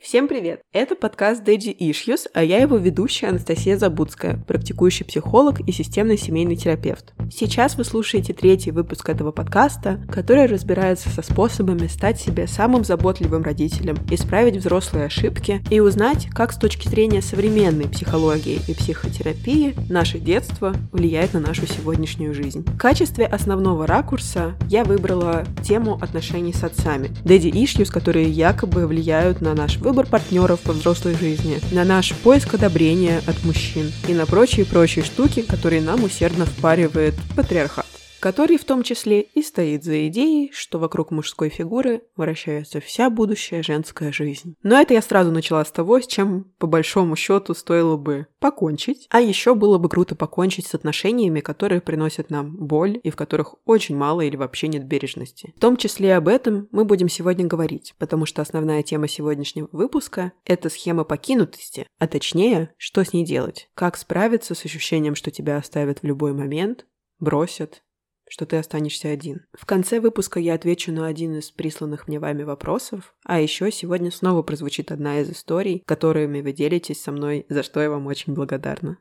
Всем привет! Это подкаст Daddy Issues, а я его ведущая Анастасия Забудская, практикующий психолог и системный семейный терапевт. Сейчас вы слушаете 3-й выпуск этого подкаста, который разбирается со способами стать себе самым заботливым родителем, исправить взрослые ошибки и узнать, как с точки зрения современной психологии и психотерапии наше детство влияет на нашу сегодняшнюю жизнь. В качестве основного ракурса я выбрала тему отношений с отцами, Daddy Issues, которые якобы влияют на наш выбор партнеров во взрослой жизни, на наш поиск одобрения от мужчин и на прочие штуки, которые нам усердно впаривает патриархат, который в том числе и стоит за идеей, что вокруг мужской фигуры вращается вся будущая женская жизнь. Но это я сразу начала с того, с чем по большому счету стоило бы покончить. А еще было бы круто покончить с отношениями, которые приносят нам боль и в которых очень мало или вообще нет бережности. В том числе об этом мы будем сегодня говорить, потому что основная тема сегодняшнего выпуска – это схема покинутости, а точнее, что с ней делать, как справиться с ощущением, что тебя оставят в любой момент, бросят, что ты останешься один. В конце выпуска я отвечу на один из присланных мне вами вопросов, а еще сегодня снова прозвучит одна из историй, которыми вы делитесь со мной, за что я вам очень благодарна.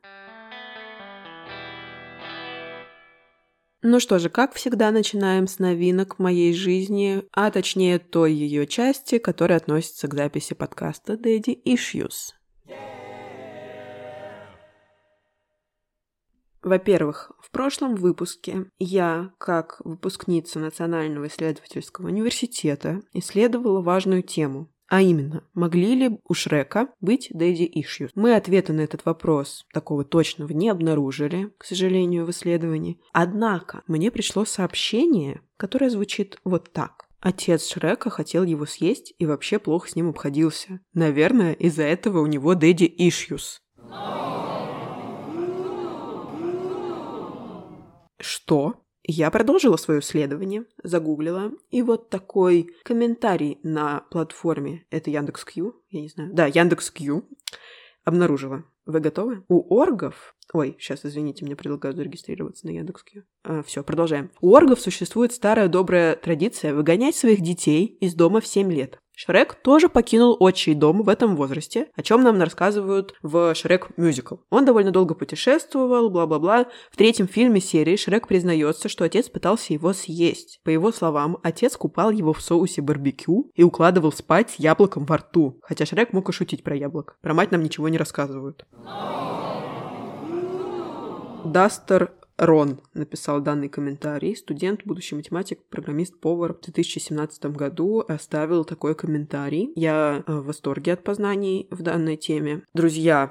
Ну что же, как всегда, начинаем с новинок моей жизни, а точнее той ее части, которая относится к записи подкаста Daddy Issues. Во-первых, в прошлом выпуске я, как выпускница Национального исследовательского университета, исследовала важную тему. А именно, могли ли у Шрека быть Daddy Issues? Мы ответа на этот вопрос такого точного не обнаружили, к сожалению, в исследовании. Однако мне пришло сообщение, которое звучит вот так. Отец Шрека хотел его съесть и вообще плохо с ним обходился. Наверное, из-за этого у него Daddy Issues. Что? Я продолжила свое исследование, загуглила, и вот такой комментарий на платформе, это Яндекс.Кью, я не знаю, да, Яндекс.Кью, обнаружила. Вы готовы? У оргов... Ой, сейчас, извините, мне предлагают зарегистрироваться на Яндекс.Кью. Все, продолжаем. У оргов существует старая добрая традиция выгонять своих детей из дома в 7 лет. Шрек тоже покинул отчий дом в этом возрасте, о чем нам рассказывают в Шрек Мюзикл. Он довольно долго путешествовал, бла-бла-бла. В 3-м фильме серии Шрек признается, что отец пытался его съесть. По его словам, отец купал его в соусе барбекю и укладывал спать с яблоком во рту. Хотя Шрек мог и шутить про яблоко. Про мать нам ничего не рассказывают. Дастер Рон написал данный комментарий. Студент, будущий математик, программист, повар в 2017 году оставил такой комментарий. Я в восторге от познаний в данной теме. Друзья,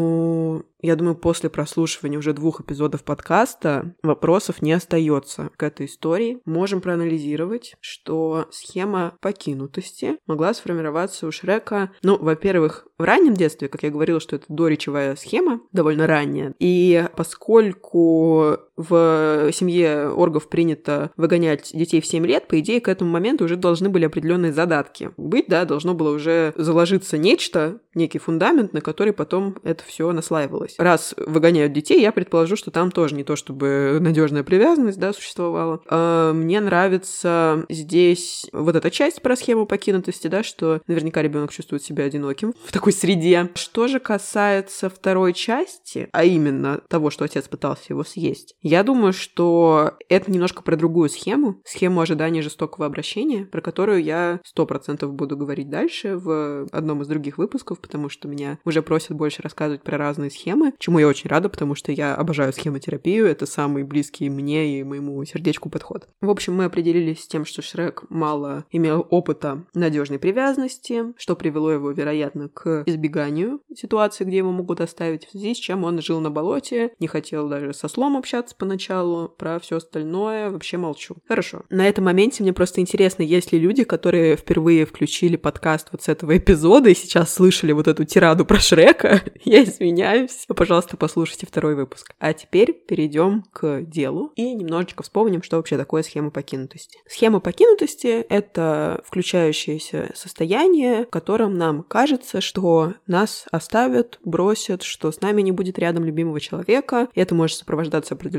я думаю, после прослушивания уже 2 эпизодов подкаста вопросов не остается к этой истории. Можем проанализировать, что схема покинутости могла сформироваться у Шрека, во-первых, в раннем детстве, как я говорила, что это доречевая схема, довольно ранняя. И поскольку в семье оргов принято выгонять детей в 7 лет, по идее, к этому моменту уже должны были определенные задатки быть, да, должно было уже заложиться нечто, некий фундамент, на который потом это все наслаивалось. Раз выгоняют детей, я предположу, что там тоже не то чтобы надежная привязанность, да, существовала. Мне нравится здесь вот эта часть про схему покинутости, да, что наверняка ребенок чувствует себя одиноким в такой среде. Что же касается второй части, а именно того, что отец пытался его съесть, я думаю, что это немножко про другую схему ожидания жестокого обращения, про которую я 100% буду говорить дальше в одном из других выпусков, потому что меня уже просят больше рассказывать про разные схемы, чему я очень рада, потому что я обожаю схемотерапию, это самый близкий мне и моему сердечку подход. В общем, мы определились с тем, что Шрек мало имел опыта надежной привязанности, что привело его, вероятно, к избеганию ситуации, где его могут оставить, в связи с чем он жил на болоте, не хотел даже со слом общаться поначалу, про все остальное вообще молчу. Хорошо. На этом моменте мне просто интересно, есть ли люди, которые впервые включили подкаст вот с этого эпизода и сейчас слышали вот эту тираду про Шрека. Я извиняюсь. Пожалуйста, послушайте 2-й выпуск. А теперь перейдем к делу и немножечко вспомним, что вообще такое схема покинутости. Схема покинутости — это включающееся состояние, в котором нам кажется, что нас оставят, бросят, что с нами не будет рядом любимого человека. И это может сопровождаться определенными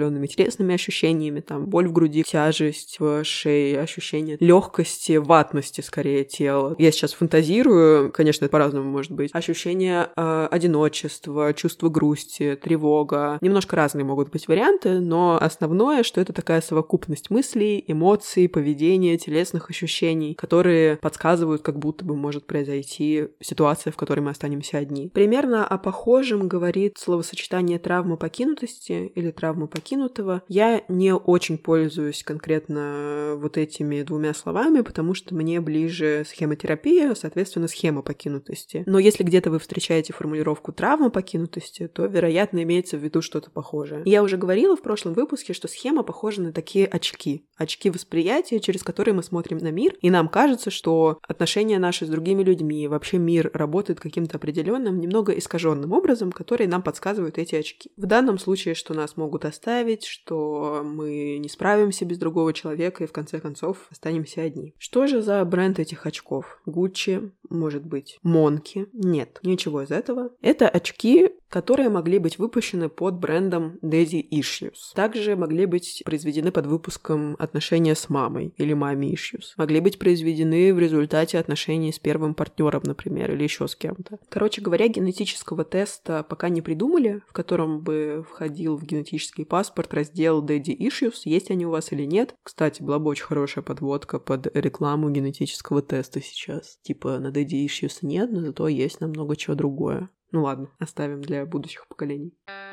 определенными телесными ощущениями, там боль в груди, тяжесть в шее, ощущение легкости, ватности скорее тела. Я сейчас фантазирую, конечно, это по-разному может быть. Ощущение одиночества, чувство грусти, тревога. Немножко разные могут быть варианты, но основное, что это такая совокупность мыслей, эмоций, поведения, телесных ощущений, которые подсказывают, как будто бы может произойти ситуация, в которой мы останемся одни. Примерно о похожем говорит словосочетание травма покинутости или травма покинутого. Я не очень пользуюсь конкретно вот этими двумя словами, потому что мне ближе схемотерапия, соответственно, схема покинутости. Но если где-то вы встречаете формулировку травма покинутости, то, вероятно, имеется в виду что-то похожее. Я уже говорила в прошлом выпуске, что схема похожа на такие очки. Очки восприятия, через которые мы смотрим на мир, и нам кажется, что отношения наши с другими людьми, вообще мир работает каким-то определенным, немного искаженным образом, который нам подсказывают эти очки. В данном случае, что нас могут оставить, что мы не справимся без другого человека и в конце концов останемся одни. Что же за бренд этих очков? Gucci, может быть, Monkey? Нет, ничего из этого. Это очки, которые могли быть выпущены под брендом Daddy Issues. Также могли быть произведены под выпуском отношения с мамой или Mommy Issues. Могли быть произведены в результате отношений с первым партнером, например, или еще с кем-то. Короче говоря, генетического теста пока не придумали, в котором бы входил в генетический паспорт раздел Daddy Issues, есть они у вас или нет. Кстати, была бы очень хорошая подводка под рекламу генетического теста сейчас. Типа на Daddy Issues нет, но зато есть намного чего другое. Ну ладно, оставим для будущих поколений.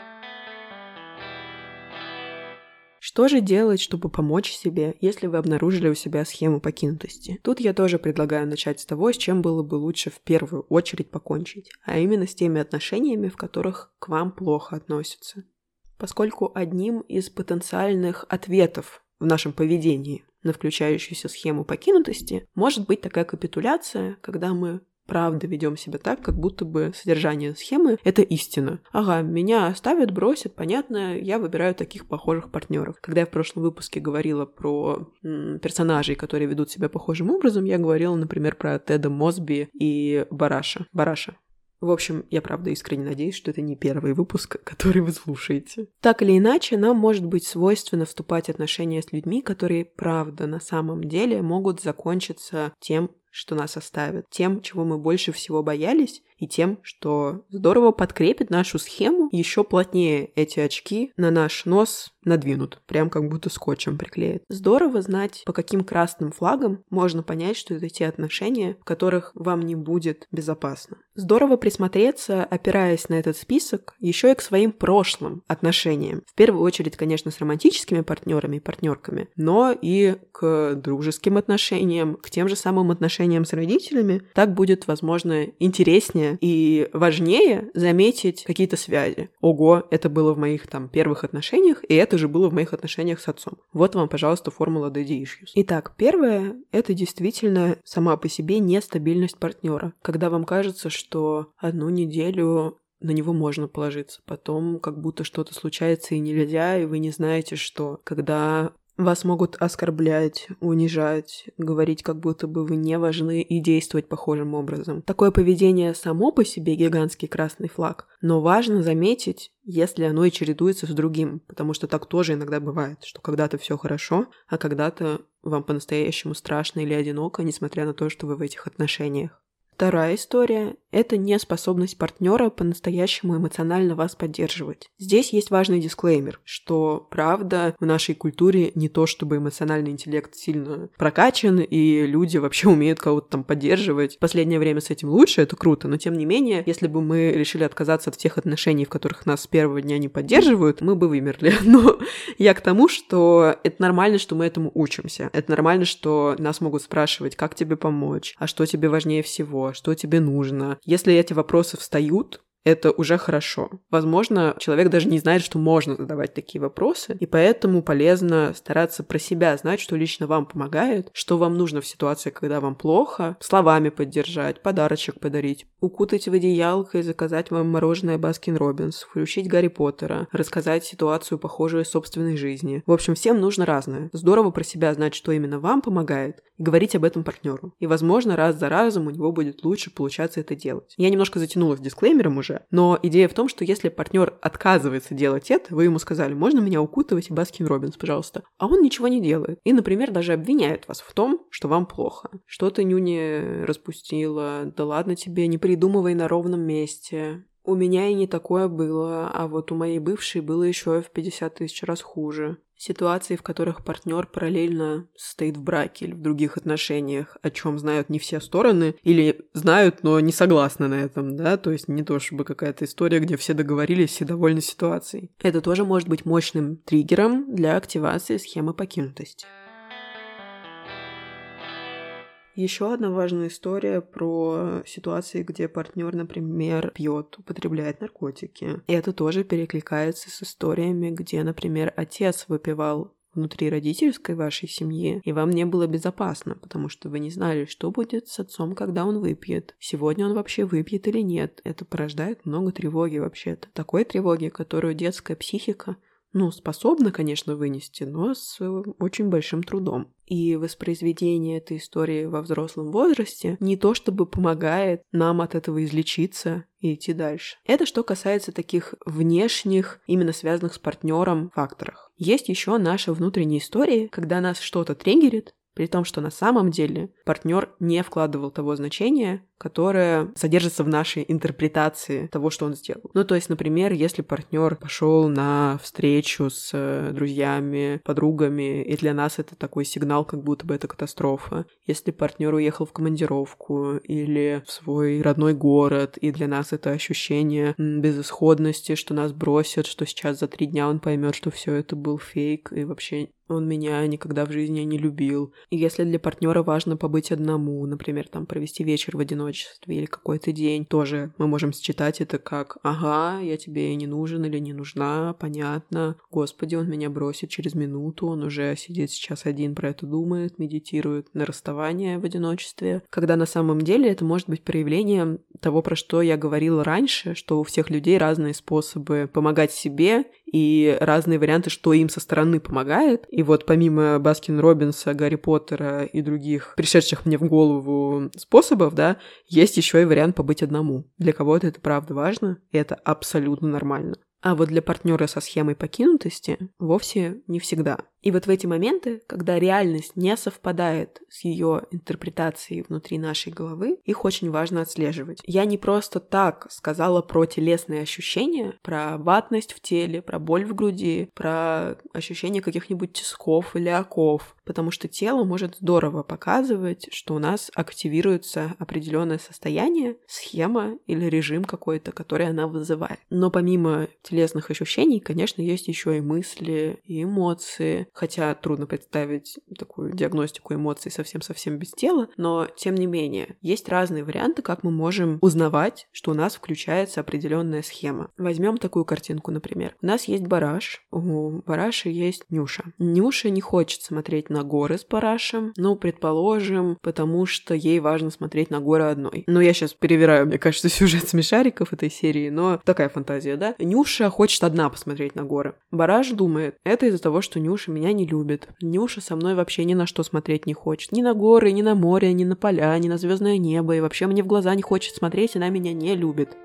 Что же делать, чтобы помочь себе, если вы обнаружили у себя схему покинутости? Тут я тоже предлагаю начать с того, с чем было бы лучше в первую очередь покончить, а именно с теми отношениями, в которых к вам плохо относятся. Поскольку одним из потенциальных ответов в нашем поведении на включающуюся схему покинутости может быть такая капитуляция, когда мы правда ведем себя так, как будто бы содержание схемы — это истина. Ага, меня оставят, бросят, понятно, я выбираю таких похожих партнеров. Когда я в прошлом выпуске говорила про персонажей, которые ведут себя похожим образом, я говорила, например, про Теда Мосби и Бараша. В общем, я правда искренне надеюсь, что это не первый выпуск, который вы слушаете. Так или иначе, нам может быть свойственно вступать в отношения с людьми, которые, правда, на самом деле могут закончиться тем, что нас оставят, тем, чего мы больше всего боялись, и тем, что здорово подкрепит нашу схему, еще плотнее эти очки на наш нос надвинут, прям как будто скотчем приклеят. Здорово знать, по каким красным флагам можно понять, что это те отношения, в которых вам не будет безопасно. Здорово присмотреться, опираясь на этот список, еще и к своим прошлым отношениям. В первую очередь, конечно, с романтическими партнерами и партнерками, но и к дружеским отношениям, к тем же самым отношениям с родителями. Так будет, возможно, интереснее и важнее заметить какие-то связи. Ого, это было в моих первых отношениях, и это же было в моих отношениях с отцом. Вот вам, пожалуйста, формула Daddy Issues. Итак, первое — это действительно сама по себе нестабильность партнера. Когда вам кажется, что одну неделю на него можно положиться, потом как будто что-то случается и нельзя, и вы не знаете, что. Когда вас могут оскорблять, унижать, говорить, как будто бы вы не важны, и действовать похожим образом. Такое поведение само по себе гигантский красный флаг, но важно заметить, если оно и чередуется с другим, потому что так тоже иногда бывает, что когда-то все хорошо, а когда-то вам по-настоящему страшно или одиноко, несмотря на то, что вы в этих отношениях. Вторая история — это неспособность партнера по-настоящему эмоционально вас поддерживать. Здесь есть важный дисклеймер, что, правда, в нашей культуре не то чтобы эмоциональный интеллект сильно прокачан, и люди вообще умеют кого-то там поддерживать. В последнее время с этим лучше, это круто, но тем не менее, если бы мы решили отказаться от тех отношений, в которых нас с первого дня не поддерживают, мы бы вымерли. Но я к тому, что это нормально, что мы этому учимся. Это нормально, что нас могут спрашивать, как тебе помочь, а что тебе важнее всего, что тебе нужно. Если эти вопросы встают, это уже хорошо. Возможно, человек даже не знает, что можно задавать такие вопросы, и поэтому полезно стараться про себя знать, что лично вам помогает, что вам нужно в ситуации, когда вам плохо, словами поддержать, подарочек подарить, укутать в одеялко и заказать вам мороженое Баскин-Роббинс, включить Гарри Поттера, рассказать ситуацию, похожую из собственной жизни. В общем, всем нужно разное. Здорово про себя знать, что именно вам помогает, и говорить об этом партнеру. И, возможно, раз за разом у него будет лучше получаться это делать. Я немножко затянула с дисклеймером уже, хуже. Но идея в том, что если партнер отказывается делать это, вы ему сказали: можно меня укутывать в Баскин-Роббинс, пожалуйста. А он ничего не делает. И, например, даже обвиняет вас в том, что вам плохо. Что ты, нюни, распустила? Да ладно тебе, не придумывай на ровном месте. У меня и не такое было, а вот у моей бывшей было еще в 50 000 раз хуже. Ситуации, в которых партнер параллельно состоит в браке или в других отношениях, о чем знают не все стороны, или знают, но не согласны на этом, да, то есть не то чтобы какая-то история, где все договорились, все довольны ситуацией. Это тоже может быть мощным триггером для активации схемы покинутости. Еще одна важная история про ситуации, где партнер, например, пьет, употребляет наркотики. И это тоже перекликается с историями, где, например, отец выпивал внутри родительской вашей семьи, и вам не было безопасно, потому что вы не знали, что будет с отцом, когда он выпьет. Сегодня он вообще выпьет или нет. Это порождает много тревоги вообще-то. Такой тревоги, которую детская психика способна, конечно, вынести, но с очень большим трудом. И воспроизведение этой истории во взрослом возрасте не то чтобы помогает нам от этого излечиться и идти дальше. Это что касается таких внешних, именно связанных с партнером факторов. Есть еще наша внутренняя история, когда нас что-то триггерит, при том, что на самом деле партнер не вкладывал того значения, которое содержится в нашей интерпретации того, что он сделал. То есть, например, если партнер пошел на встречу с друзьями, подругами, и для нас это такой сигнал, как будто бы это катастрофа. Если партнер уехал в командировку или в свой родной город, и для нас это ощущение безысходности, что нас бросят, что сейчас за 3 дня он поймет, что все это был фейк, и вообще он меня никогда в жизни не любил. И если для партнера важно побыть одному, например, провести вечер в одиночестве или какой-то день, тоже мы можем считать это как: ага, я тебе не нужен или не нужна, понятно, господи, он меня бросит через минуту, он уже сидит сейчас один, про это думает, медитирует на расставание в одиночестве. Когда на самом деле это может быть проявлением того, про что я говорила раньше, что у всех людей разные способы помогать себе и разные варианты, что им со стороны помогает. И вот помимо Баскин-Роббинса, Гарри Поттера и других пришедших мне в голову способов, да, есть еще и вариант побыть одному. Для кого-то это правда важно, и это абсолютно нормально. А вот для партнера со схемой покинутости вовсе не всегда. И вот в эти моменты, когда реальность не совпадает с ее интерпретацией внутри нашей головы, их очень важно отслеживать. Я не просто так сказала про телесные ощущения, про ватность в теле, про боль в груди, про ощущение каких-нибудь тисков или оков, потому что тело может здорово показывать, что у нас активируется определенное состояние, схема или режим какой-то, который она вызывает. Но помимо телесных ощущений, конечно, есть еще и мысли, и эмоции, хотя трудно представить такую диагностику эмоций совсем-совсем без тела, но тем не менее, есть разные варианты, как мы можем узнавать, что у нас включается определенная схема. Возьмем такую картинку, например. У нас есть бараш, у бараши есть Нюша. Нюша не хочет смотреть на горы с барашем, предположим, потому что ей важно смотреть на горы одной. Я сейчас перевираю, мне кажется, сюжет смешариков этой серии, но такая фантазия, да? Нюша хочет одна посмотреть на горы. Бараш думает, это из-за того, что Нюша меня не любит. Нюша со мной вообще ни на что смотреть не хочет. Ни на горы, ни на море, ни на поля, ни на звездное небо. И вообще мне в глаза не хочет смотреть, она меня не любит.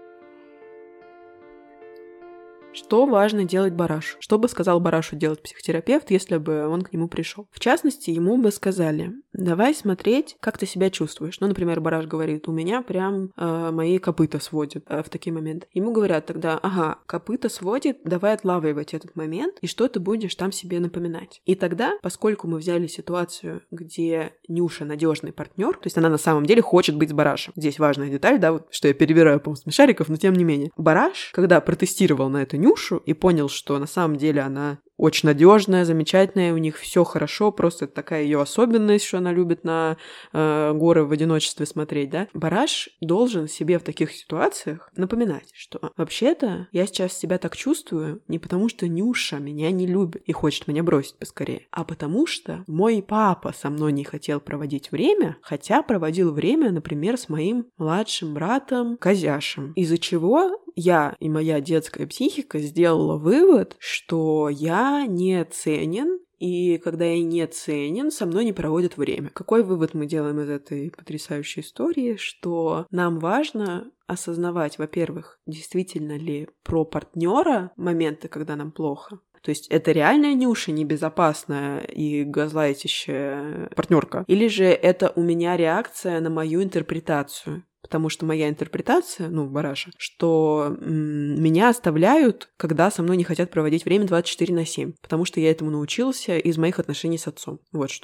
Что важно делать барашу? Что бы сказал барашу делать психотерапевт, если бы он к нему пришел? В частности, ему бы сказали: давай смотреть, как ты себя чувствуешь. Например, бараш говорит: у меня прям мои копыта сводят в такие моменты. Ему говорят тогда: ага, копыта сводит, давай отлавливать этот момент, и что ты будешь там себе напоминать. И тогда, поскольку мы взяли ситуацию, где Нюша надежный партнер, то есть она на самом деле хочет быть с барашем. Здесь важная деталь, да, вот что я перебираю по смешариков, но тем не менее. Бараш, когда протестировал на эту Нюшу и понял, что на самом деле она очень надежная, замечательная, у них все хорошо, просто это такая ее особенность, что она любит на горы в одиночестве смотреть, да. Бараш должен себе в таких ситуациях напоминать, что вообще-то я сейчас себя так чувствую не потому, что Нюша меня не любит и хочет меня бросить поскорее, а потому что мой папа со мной не хотел проводить время, хотя проводил время, например, с моим младшим братом Козяшем, из-за чего я и моя детская психика сделала вывод, что я не ценен и когда я не ценен, со мной не проводят время. Какой вывод мы делаем из этой потрясающей истории? Что нам важно осознавать, во-первых, действительно ли про партнера моменты, когда нам плохо. То есть это реальная Нюша, небезопасная и газлайтящая партнерка? Или же это у меня реакция на мою интерпретацию? Потому что моя интерпретация, бараша, что меня оставляют, когда со мной не хотят проводить время 24/7. Потому что я этому научился из моих отношений с отцом. Вот что.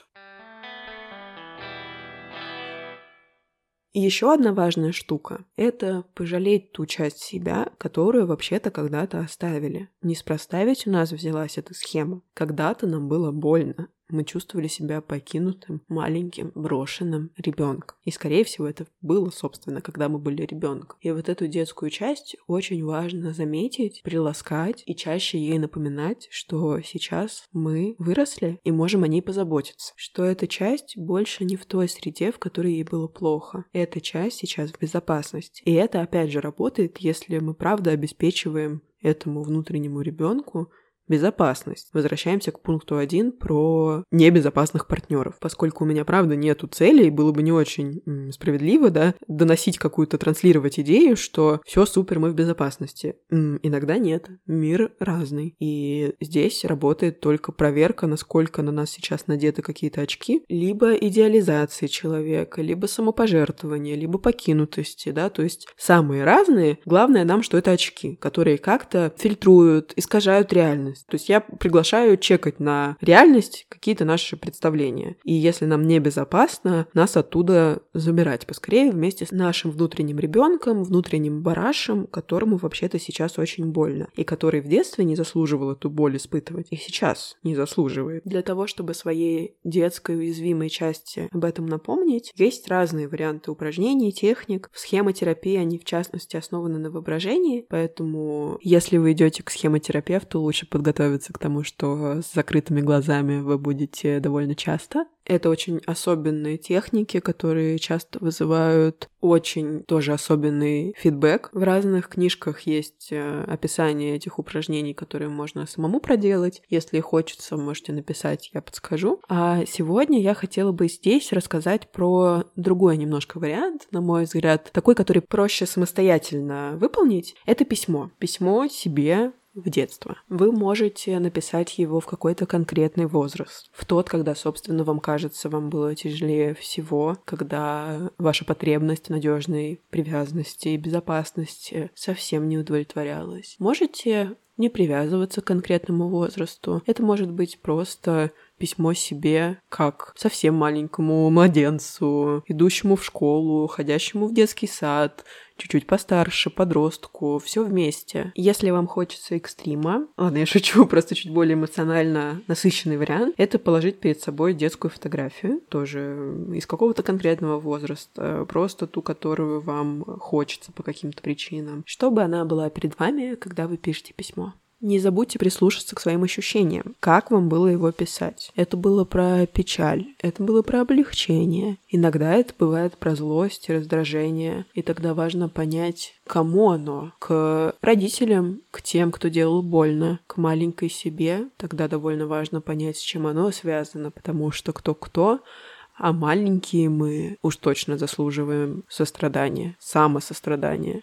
И еще одна важная штука — это пожалеть ту часть себя, которую вообще-то когда-то оставили. Неспроста ведь у нас взялась эта схема. Когда-то нам было больно. Мы чувствовали себя покинутым, маленьким, брошенным ребенком. И, скорее всего, это было, собственно, когда мы были ребенком. И вот эту детскую часть очень важно заметить, приласкать и чаще ей напоминать, что сейчас мы выросли и можем о ней позаботиться. Что эта часть больше не в той среде, в которой ей было плохо. Эта часть сейчас в безопасности. И это, опять же, работает, если мы правда обеспечиваем этому внутреннему ребенку безопасность. Возвращаемся к пункту 1 про небезопасных партнеров. Поскольку у меня, правда, нету целей, было бы не очень справедливо, доносить какую-то, транслировать идею, что все супер, мы в безопасности. Иногда нет. Мир разный. И здесь работает только проверка, насколько на нас сейчас надеты какие-то очки, либо идеализации человека, либо самопожертвования, либо покинутости, то есть самые разные. Главное нам, что это очки, которые как-то фильтруют, искажают реальность. То есть я приглашаю чекать на реальность какие-то наши представления. И если нам небезопасно, нас оттуда забирать поскорее вместе с нашим внутренним ребенком, внутренним барашем, которому вообще-то сейчас очень больно. И который в детстве не заслуживал эту боль испытывать. И сейчас не заслуживает. Для того, чтобы своей детской уязвимой части об этом напомнить, есть разные варианты упражнений, техник. Схемотерапии, они в частности основаны на воображении. Поэтому, если вы идете к схемотерапевту, лучше подготовиться к тому, что с закрытыми глазами вы будете довольно часто. Это очень особенные техники, которые часто вызывают очень тоже особенный фидбэк. В разных книжках есть описание этих упражнений, которые можно самому проделать. Если хочется, можете написать, я подскажу. А сегодня я хотела бы здесь рассказать про другой немножко вариант, на мой взгляд, такой, который проще самостоятельно выполнить. Это письмо. Письмо себе в детство. Вы можете написать его в какой-то конкретный возраст. В тот, когда, собственно, вам кажется, вам было тяжелее всего, когда ваша потребность в надежной привязанности и безопасности совсем не удовлетворялась. Можете не привязываться к конкретному возрасту. Это может быть просто письмо себе, как совсем маленькому младенцу, идущему в школу, ходящему в детский сад, чуть-чуть постарше, подростку, все вместе. Если вам хочется экстрима, ладно, я шучу, просто чуть более эмоционально насыщенный вариант, это положить перед собой детскую фотографию, тоже из какого-то конкретного возраста, просто ту, которую вам хочется по каким-то причинам, чтобы она была перед вами, когда вы пишете письмо. Не забудьте прислушаться к своим ощущениям. Как вам было его писать? Это было про печаль, это было про облегчение. Иногда это бывает про злость и раздражение. И тогда важно понять, кому оно. К родителям, к тем, кто делал больно, к маленькой себе. Тогда довольно важно понять, с чем оно связано, потому что кто-кто, а маленькие мы уж точно заслуживаем сострадания, самосострадания.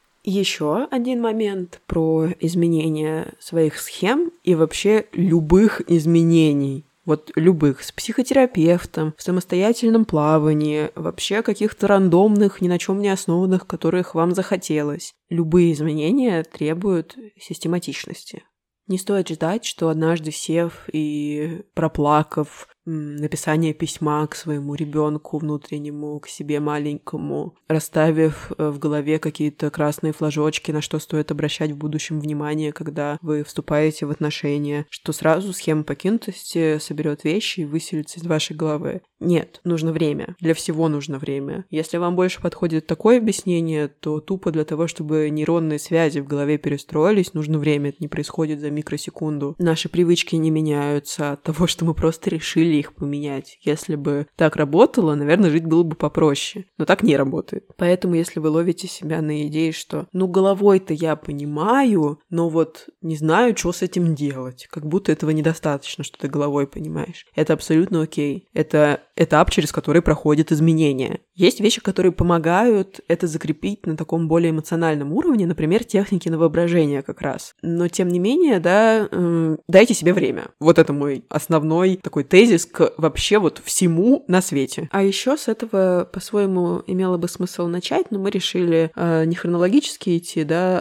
Еще один момент про изменение своих схем и вообще любых изменений. Вот любых, с психотерапевтом, в самостоятельном плавании, вообще каких-то рандомных, ни на чем не основанных, которых вам захотелось. Любые изменения требуют систематичности. Не стоит ждать, что однажды сев и проплакав написание письма к своему ребенку внутреннему, к себе маленькому, расставив в голове какие-то красные флажочки, на что стоит обращать в будущем внимание, когда вы вступаете в отношения, что сразу схема покинутости соберет вещи и выселится из вашей головы. Нет, нужно время. Для всего нужно время. Если вам больше подходит такое объяснение, то тупо для того, чтобы нейронные связи в голове перестроились, нужно время. Это не происходит за микросекунду. Наши привычки не меняются от того, что мы просто решили хотели их поменять. Если бы так работало, наверное, жить было бы попроще. Но так не работает. Поэтому, если вы ловите себя на идее, что головой-то я понимаю, но вот не знаю, что с этим делать. Как будто этого недостаточно, что ты головой понимаешь. Это абсолютно окей. Это этап, через который проходят изменения. Есть вещи, которые помогают это закрепить на таком более эмоциональном уровне, например, техники на воображение как раз. Но, тем не менее, дайте себе время. Вот это мой основной такой тезис к вообще вот всему на свете. А еще с этого, по-своему, имело бы смысл начать, но мы решили не хронологически идти,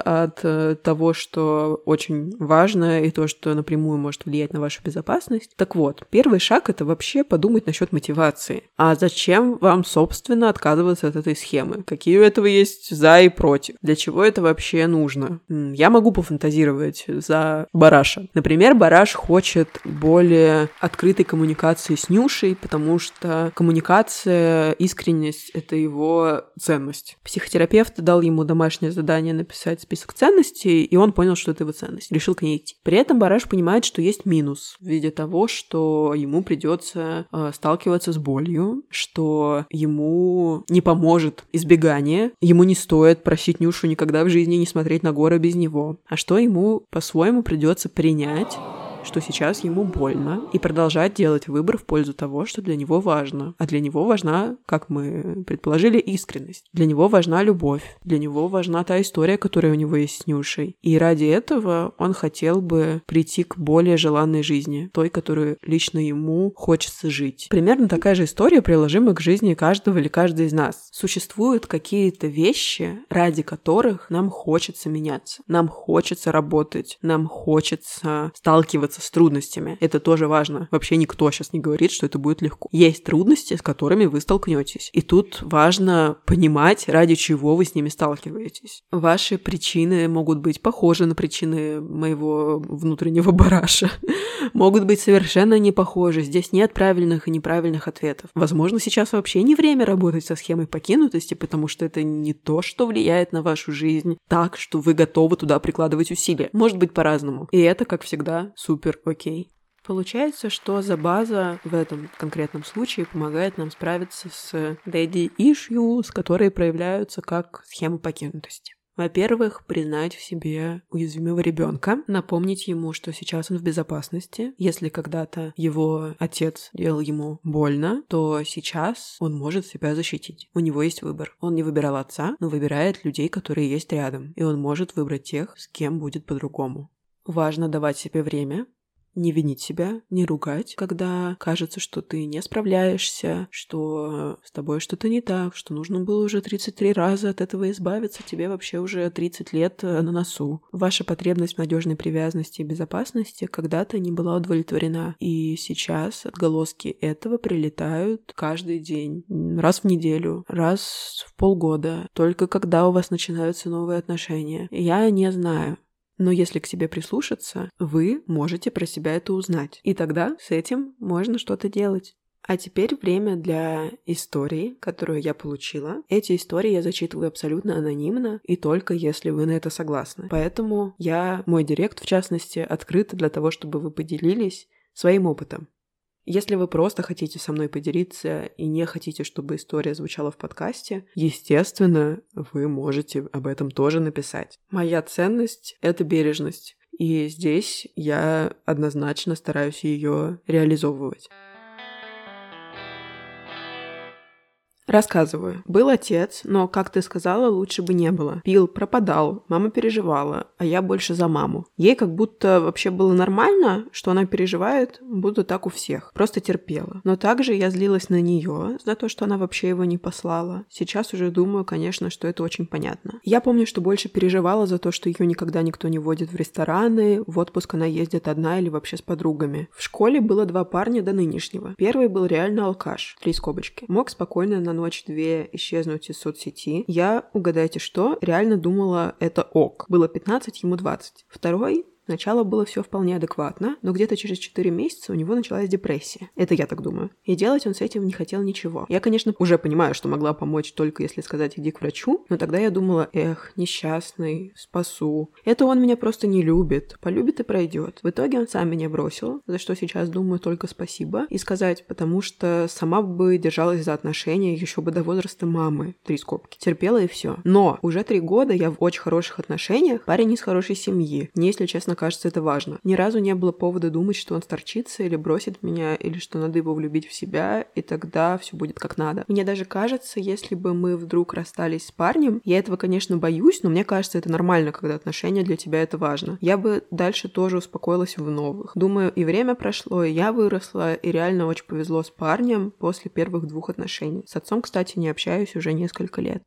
от того, что очень важно, и то, что напрямую может влиять на вашу безопасность. Так вот, первый шаг — это вообще подумать насчет мотивации. А зачем вам, собственно, отказываться от этой схемы? Какие у этого есть за и против? Для чего это вообще нужно? Я могу пофантазировать за Бараша. Например, Бараш хочет более открытой коммуникации с Нюшей, потому что коммуникация, искренность — это его ценность. Психотерапевт дал ему домашнее задание написать список ценностей, и он понял, что это его ценность. Решил к ней идти. При этом Бараш понимает, что есть минус в виде того, что ему придется сталкиваться с болью, что ему не поможет избегание, ему не стоит просить Нюшу никогда в жизни не смотреть на горы без него, а что ему по-своему придется принять, что сейчас ему больно, и продолжать делать выбор в пользу того, что для него важно. А для него важна, как мы предположили, искренность. Для него важна любовь. Для него важна та история, которая у него есть с Нюшей. И ради этого он хотел бы прийти к более желанной жизни, той, которую лично ему хочется жить. Примерно такая же история приложима к жизни каждого или каждой из нас. Существуют какие-то вещи, ради которых нам хочется меняться. Нам хочется работать. Нам хочется сталкиваться с трудностями. Это тоже важно. Вообще никто сейчас не говорит, что это будет легко. Есть трудности, с которыми вы столкнетесь. И тут важно понимать, ради чего вы с ними сталкиваетесь. Ваши причины могут быть похожи на причины моего внутреннего Бараша. Могут быть совершенно не похожи. Здесь нет правильных и неправильных ответов. Возможно, сейчас вообще не время работать со схемой покинутости, потому что это не то, что влияет на вашу жизнь так, что вы готовы туда прикладывать усилия. Может быть по-разному. И это, как всегда, супер окей. Получается, что за база в этом конкретном случае помогает нам справиться с daddy issues, которые проявляются как схема покинутости. Во-первых, признать в себе уязвимого ребенка, напомнить ему, что сейчас он в безопасности. Если когда-то его отец делал ему больно, то сейчас он может себя защитить. У него есть выбор. Он не выбирал отца, но выбирает людей, которые есть рядом. И он может выбрать тех, с кем будет по-другому. Важно давать себе время, не винить себя, не ругать, когда кажется, что ты не справляешься, что с тобой что-то не так, что нужно было уже 33 раза от этого избавиться, тебе вообще уже 30 лет на носу. Ваша потребность в надежной привязанности и безопасности когда-то не была удовлетворена, и сейчас отголоски этого прилетают каждый день, раз в неделю, раз в полгода, только когда у вас начинаются новые отношения. Я не знаю. Но если к себе прислушаться, вы можете про себя это узнать. И тогда с этим можно что-то делать. А теперь время для истории, которую я получила. Эти истории я зачитываю абсолютно анонимно, и только если вы на это согласны. Поэтому мой директ, в частности, открыт для того, чтобы вы поделились своим опытом. Если вы просто хотите со мной поделиться и не хотите, чтобы история звучала в подкасте, естественно, вы можете об этом тоже написать. Моя ценность — это бережность, и здесь я однозначно стараюсь ее реализовывать. Рассказываю. Был отец, но, как ты сказала, лучше бы не было. Пил, пропадал, мама переживала, а я больше за маму. Ей как будто вообще было нормально, что она переживает, будто так у всех. Просто терпела. Но также я злилась на нее за то, что она вообще его не послала. Сейчас уже думаю, конечно, что это очень понятно. Я помню, что больше переживала за то, что ее никогда никто не водит в рестораны, в отпуск она ездит одна или вообще с подругами. В школе было 2 парня до нынешнего. Первый был реально алкаш, 3 скобочки. Мог спокойно на ночь-две исчезнуть из соцсети. Я, угадайте что, реально думала, это ок. Было 15, ему 20. Второй Сначала было все вполне адекватно, но где-то через 4 месяца у него началась депрессия. Это я так думаю. И делать он с этим не хотел ничего. Я, конечно, уже понимаю, что могла помочь только если сказать «иди к врачу», но тогда я думала: несчастный, спасу. Это он меня просто не любит. Полюбит и пройдет. В итоге он сам меня бросил, за что сейчас думаю только спасибо. И сказать, потому что сама бы держалась за отношения еще бы до возраста мамы. 3 скобки. Терпела и все. Но уже 3 года я в очень хороших отношениях, парень из хорошей семьи. Мне, если честно, кажется, это важно. Ни разу не было повода думать, что он сторчится или бросит меня, или что надо его влюбить в себя, и тогда все будет как надо. Мне даже кажется, если бы мы вдруг расстались с парнем, я этого, конечно, боюсь, но мне кажется, это нормально, когда отношения для тебя это важно. Я бы дальше тоже успокоилась в новых. Думаю, и время прошло, и я выросла, и реально очень повезло с парнем после первых 2 отношений. С отцом, кстати, не общаюсь уже несколько лет.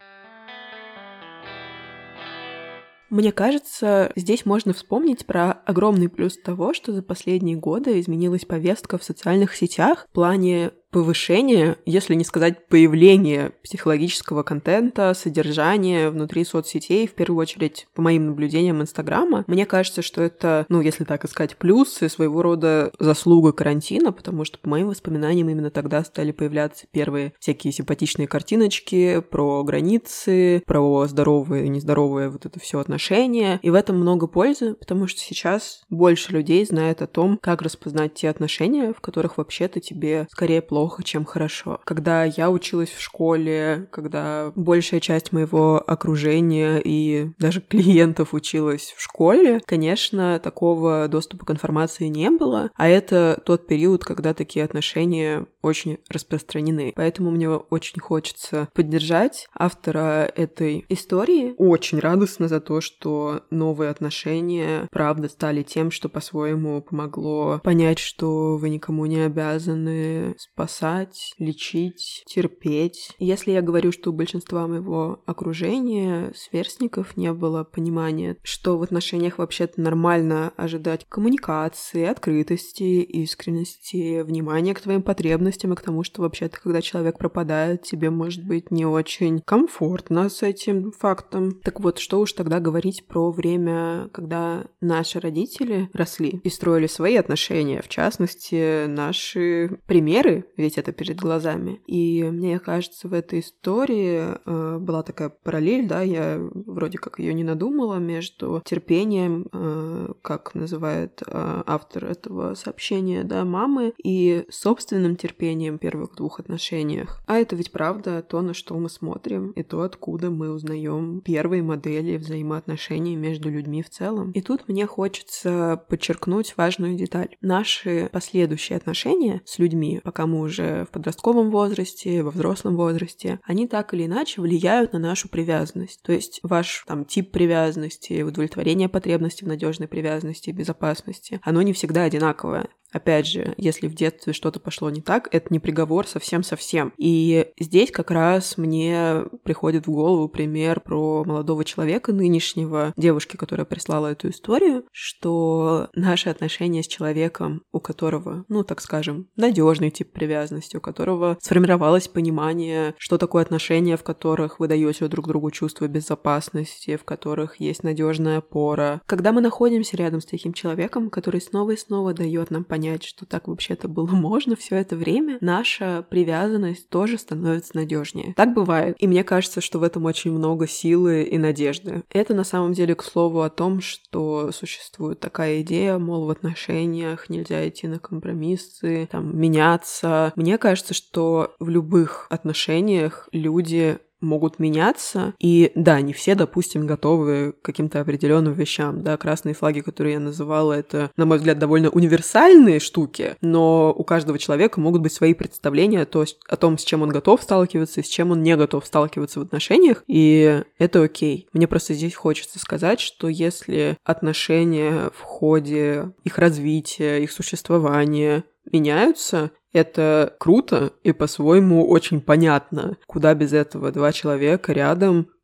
Мне кажется, здесь можно вспомнить про огромный плюс того, что за последние годы изменилась повестка в социальных сетях в плане повышение, если не сказать появление психологического контента, содержания внутри соцсетей, в первую очередь, по моим наблюдениям Инстаграма. Мне кажется, что это, если так искать плюсы, своего рода заслуга карантина, потому что, по моим воспоминаниям, именно тогда стали появляться первые всякие симпатичные картиночки про границы, про здоровые и нездоровые вот это все отношения. И в этом много пользы, потому что сейчас больше людей знает о том, как распознать те отношения, в которых вообще-то тебе скорее плохо, чем хорошо. Когда я училась в школе, когда большая часть моего окружения и даже клиентов училась в школе, конечно, такого доступа к информации не было, а это тот период, когда такие отношения очень распространены. Поэтому мне очень хочется поддержать автора этой истории. Очень радостно за то, что новые отношения, правда, стали тем, что по-своему помогло понять, что вы никому не обязаны спасать, лечить, терпеть. Если я говорю, что у большинства моего окружения, сверстников, не было понимания, что в отношениях вообще-то нормально ожидать коммуникации, открытости, искренности, внимания к твоим потребностям и к тому, что вообще-то, когда человек пропадает, тебе может быть не очень комфортно с этим фактом. Так вот, что уж тогда говорить про время, когда наши родители росли и строили свои отношения, в частности, наши примеры, ведь это перед глазами. И мне кажется, в этой истории была такая параллель, да, я вроде как ее не надумала, между терпением, как называет автор этого сообщения, да, мамы, и собственным терпением в первых 2 отношениях. А это ведь правда то, на что мы смотрим, и то, откуда мы узнаем первые модели взаимоотношений между людьми в целом. И тут мне хочется подчеркнуть важную деталь. Наши последующие отношения с людьми, пока мы уже в подростковом возрасте, во взрослом возрасте, они так или иначе влияют на нашу привязанность. То есть ваш тип привязанности, удовлетворение потребностей в надежной привязанности и безопасности, оно не всегда одинаковое. Опять же, если в детстве что-то пошло не так, это не приговор совсем-совсем. И здесь как раз мне приходит в голову пример про молодого человека нынешнего, девушки, которая прислала эту историю, что наши отношения с человеком, у которого, так скажем, надежный тип привязанности, у которого сформировалось понимание, что такое отношения, в которых вы даете друг другу чувство безопасности, в которых есть надежная опора. Когда мы находимся рядом с таким человеком, который снова и снова дает нам понять, что так вообще-то было можно все это время, наша привязанность тоже становится надежнее. Так бывает. И мне кажется, что в этом очень много силы и надежды. Это на самом деле, к слову, о том, что существует такая идея, мол, в отношениях нельзя идти на компромиссы, меняться. Мне кажется, что в любых отношениях люди могут меняться. И да, не все, допустим, готовы к каким-то определенным вещам. Да, красные флаги, которые я называла, это, на мой взгляд, довольно универсальные штуки, но у каждого человека могут быть свои представления о том, с чем он готов сталкиваться и с чем он не готов сталкиваться в отношениях, и это окей. Мне просто здесь хочется сказать, что если отношения в ходе их развития, их существования меняются, это круто и по-своему очень понятно. Куда без этого 2 человека рядом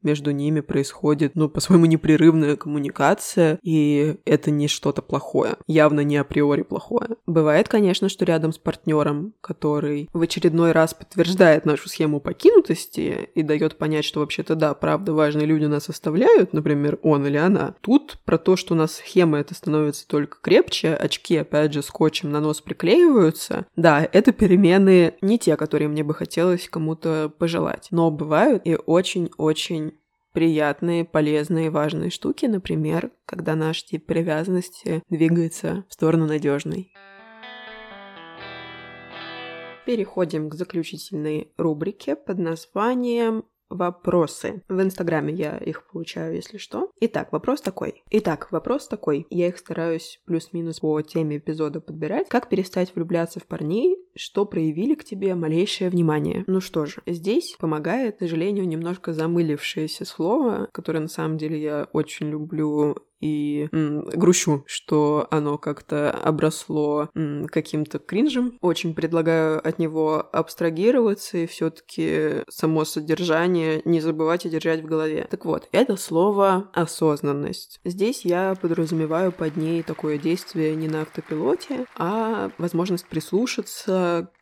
между ними происходит, по-своему непрерывная коммуникация, и это не что-то плохое, явно не априори плохое. Бывает, конечно, что рядом с партнером, который в очередной раз подтверждает нашу схему покинутости и дает понять, что вообще-то да, правда, важные люди нас оставляют, например, он или она. Тут про то, что у нас схема эта становится только крепче, очки, опять же, скотчем на нос приклеиваются. Да, это перемены не те, которые мне бы хотелось кому-то пожелать, но бывают и очень-очень приятные, полезные, важные штуки, например, когда наш тип привязанности двигается в сторону надежной. Переходим к заключительной рубрике под названием «Вопросы». В Инстаграме я их получаю, если что. Итак, вопрос такой. Я их стараюсь плюс-минус по теме эпизода подбирать. Как перестать влюбляться в парней, что проявили к тебе малейшее внимание? Ну что же, здесь помогает, к сожалению, немножко замылившееся слово, которое на самом деле я очень люблю и грущу, что оно как-то обросло каким-то кринжем. Очень предлагаю от него абстрагироваться и все-таки само содержание не забывать и держать в голове. Так вот, это слово «осознанность». Здесь я подразумеваю под ней такое действие не на автопилоте, а возможность прислушаться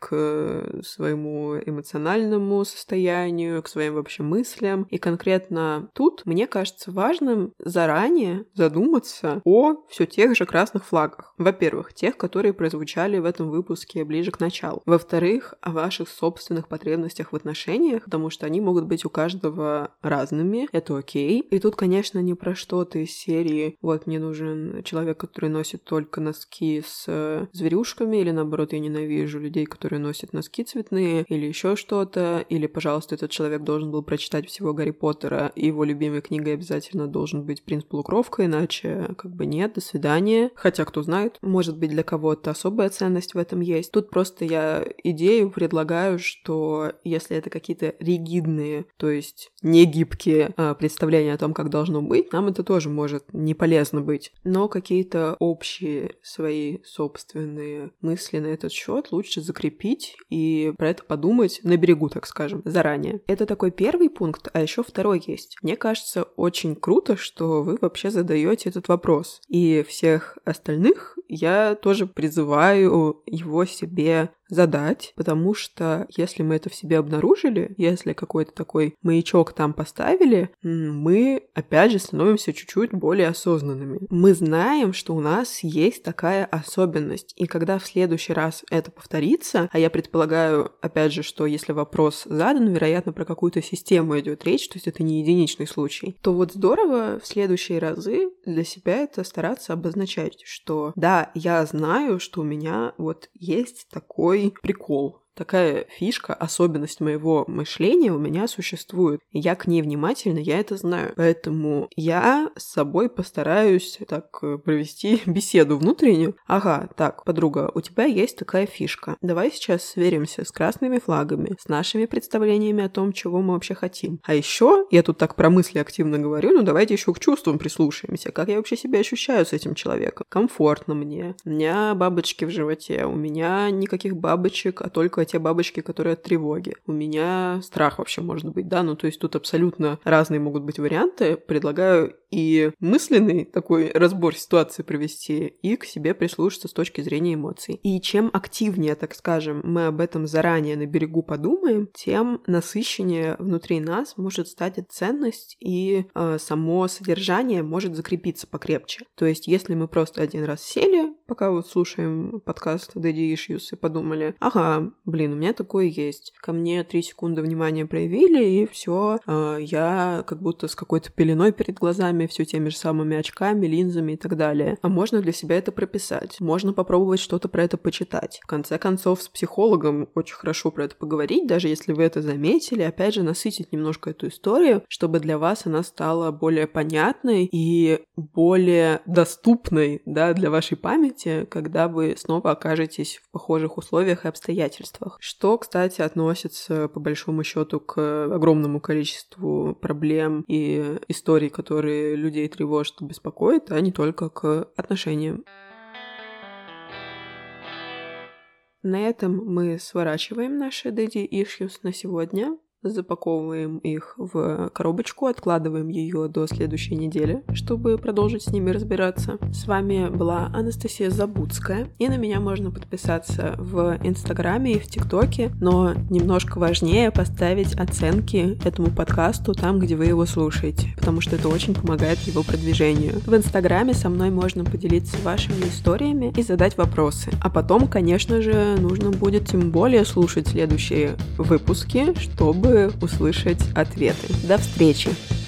к своему эмоциональному состоянию, к своим вообще мыслям. И конкретно тут мне кажется важным заранее задуматься о все тех же красных флагах. Во-первых, тех, которые прозвучали в этом выпуске ближе к началу. Во-вторых, о ваших собственных потребностях в отношениях, потому что они могут быть у каждого разными, это окей. И тут, конечно, не про что-то из серии «Вот мне нужен человек, который носит только носки с зверюшками», или наоборот, «Я ненавижу людей, которые носят носки цветные», или еще что-то, или, пожалуйста, этот человек должен был прочитать всего Гарри Поттера, и его любимой книгой обязательно должен быть «Принц-полукровка», иначе как бы нет, до свидания. Хотя, кто знает, может быть, для кого-то особая ценность в этом есть. Тут просто я идею предлагаю, что если это какие-то ригидные, то есть не гибкие представления о том, как должно быть, нам это тоже может не полезно быть. Но какие-то общие свои собственные мысли на этот счет лучше закрепить и про это подумать на берегу, так скажем, заранее. Это такой первый пункт, а еще второй есть. Мне кажется, очень круто, что вы вообще задаете этот вопрос. И всех остальных я тоже призываю его себе задать, потому что если мы это в себе обнаружили, если какой-то такой маячок там поставили, мы, опять же, становимся чуть-чуть более осознанными. Мы знаем, что у нас есть такая особенность, и когда в следующий раз это повторится, а я предполагаю, опять же, что если вопрос задан, вероятно, про какую-то систему идет речь, то есть это не единичный случай, то вот здорово в следующие разы для себя это стараться обозначать, что да, я знаю, что у меня вот есть такой прикол. Такая фишка, особенность моего мышления у меня существует. И я к ней внимательна, я это знаю. Поэтому я с собой постараюсь так провести беседу внутреннюю. Ага, так, подруга, у тебя есть такая фишка. Давай сейчас сверимся с красными флагами, с нашими представлениями о том, чего мы вообще хотим. А еще, я тут так про мысли активно говорю, ну давайте еще к чувствам прислушаемся. Как я вообще себя ощущаю с этим человеком? Комфортно мне. У меня бабочки в животе. У меня никаких бабочек, а только те бабочки, которые от тревоги. У меня страх вообще может быть, да, ну то есть тут абсолютно разные могут быть варианты. Предлагаю и мысленный такой разбор ситуации провести, и к себе прислушаться с точки зрения эмоций. И чем активнее, так скажем, мы об этом заранее на берегу подумаем, тем насыщеннее внутри нас может стать эта ценность, и само содержание может закрепиться покрепче. То есть если мы просто один раз сели, пока вот слушаем подкаст Daddy Issues, и подумали, ага, блин, у меня такое есть. Ко мне 3 секунды внимания проявили, и все, я как будто с какой-то пеленой перед глазами, все теми же самыми очками, линзами и так далее. А можно для себя это прописать. Можно попробовать что-то про это почитать. В конце концов, с психологом очень хорошо про это поговорить, даже если вы это заметили. Опять же, насытить немножко эту историю, чтобы для вас она стала более понятной и более доступной, да, для вашей памяти, когда вы снова окажетесь в похожих условиях и обстоятельствах. Что, кстати, относится, по большому счету, к огромному количеству проблем и историй, которые людей тревожат и беспокоят, а не только к отношениям. На этом мы сворачиваем наши Daddy Issues на сегодня. запаковываем их в коробочку, откладываем ее до следующей недели, чтобы продолжить с ними разбираться. С вами была Анастасия Забудская, и на меня можно подписаться в Инстаграме и в ТикТоке, но немножко важнее поставить оценки этому подкасту там, где вы его слушаете, потому что это очень помогает его продвижению. В Инстаграме со мной можно поделиться вашими историями и задать вопросы. А потом, конечно же, нужно будет тем более слушать следующие выпуски, чтобы услышать ответы. До встречи!